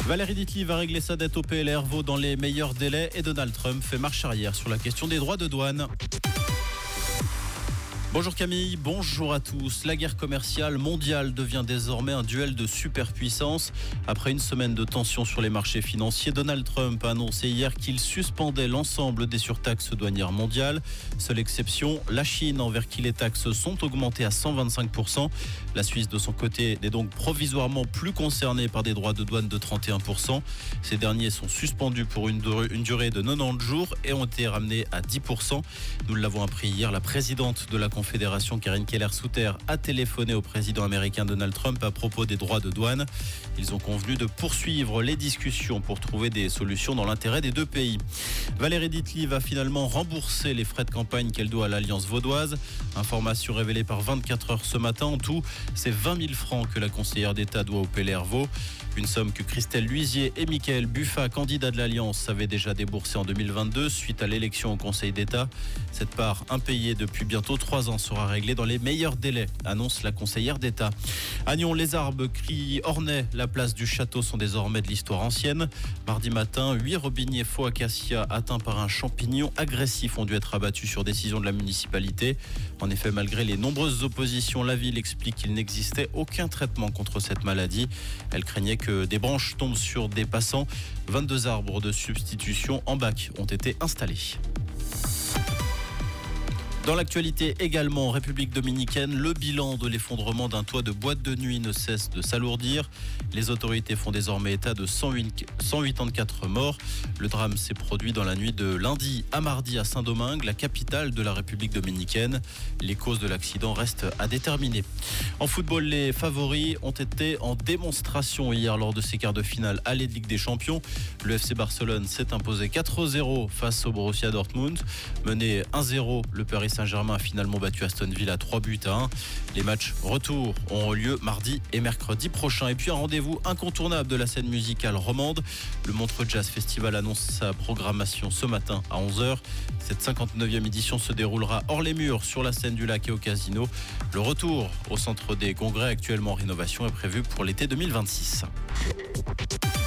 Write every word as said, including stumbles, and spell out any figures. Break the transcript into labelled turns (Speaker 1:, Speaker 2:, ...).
Speaker 1: Valérie Ditli va régler sa dette au P L R Vaud dans les meilleurs délais et Donald Trump fait marche arrière sur la question des droits de douane. Bonjour Camille, bonjour à tous. La guerre commerciale mondiale devient désormais un duel de superpuissance. Après une semaine de tensions sur les marchés financiers, Donald Trump a annoncé hier qu'il suspendait l'ensemble des surtaxes douanières mondiales. Seule exception, la Chine, envers qui les taxes sont augmentées à cent vingt-cinq pour cent. La Suisse, de son côté, n'est donc provisoirement plus concernée par des droits de douane de trente et un pour cent. Ces derniers sont suspendus pour une durée de quatre-vingt-dix jours et ont été ramenés à dix pour cent. Nous l'avons appris hier, la présidente de la Confédération, Karine Keller-Souter, a téléphoné au président américain Donald Trump à propos des droits de douane. Ils ont convenu de poursuivre les discussions pour trouver des solutions dans l'intérêt des deux pays. Valérie Ditli va finalement rembourser les frais de campagne qu'elle doit à l'Alliance vaudoise. Information révélée par vingt-quatre heures ce matin. En tout, c'est vingt mille francs que la conseillère d'État doit au P L R Vaud. Une somme que Christelle Luisier et Mickaël Buffa, candidats de l'Alliance, avaient déjà déboursée en deux mille vingt-deux suite à l'élection au Conseil d'État. Cette part impayée depuis bientôt trois ans sera réglée dans les meilleurs délais, annonce la conseillère d'État. À Nyon, les arbres crient ornais. La place du château sont désormais de l'histoire ancienne. Mardi matin, huit robiniers faux acacia atteints par un champignon agressif ont dû être abattus sur décision de la municipalité. En effet, malgré les nombreuses oppositions, la ville explique qu'il n'existait aucun traitement contre cette maladie. Elle craignait que des branches tombent sur des passants. vingt-deux arbres de substitution en bac ont été installés. Dans l'actualité également, en République dominicaine, le bilan de l'effondrement d'un toit de boîte de nuit ne cesse de s'alourdir. Les autorités font désormais état de cent quatre-vingt-quatre morts. Le drame s'est produit dans la nuit de lundi à mardi à Saint-Domingue, la capitale de la République dominicaine. Les causes de l'accident restent à déterminer. En football, les favoris ont été en démonstration hier lors de ces quarts de finale aller de Ligue des Champions. Le F C Barcelone s'est imposé quatre zéro face au Borussia Dortmund. Mené un zéro, le Paris Saint-Germain a finalement battu Aston Villa trois buts à un. Les matchs retour auront lieu mardi et mercredi prochain. Et puis un rendez-vous incontournable de la scène musicale romande. Le Montreux Jazz Festival annonce sa programmation ce matin à onze heures. Cette cinquante-neuvième édition se déroulera hors les murs, sur la scène du lac et au casino. Le retour au centre des congrès, actuellement en rénovation, est prévu pour l'été deux mille vingt-six.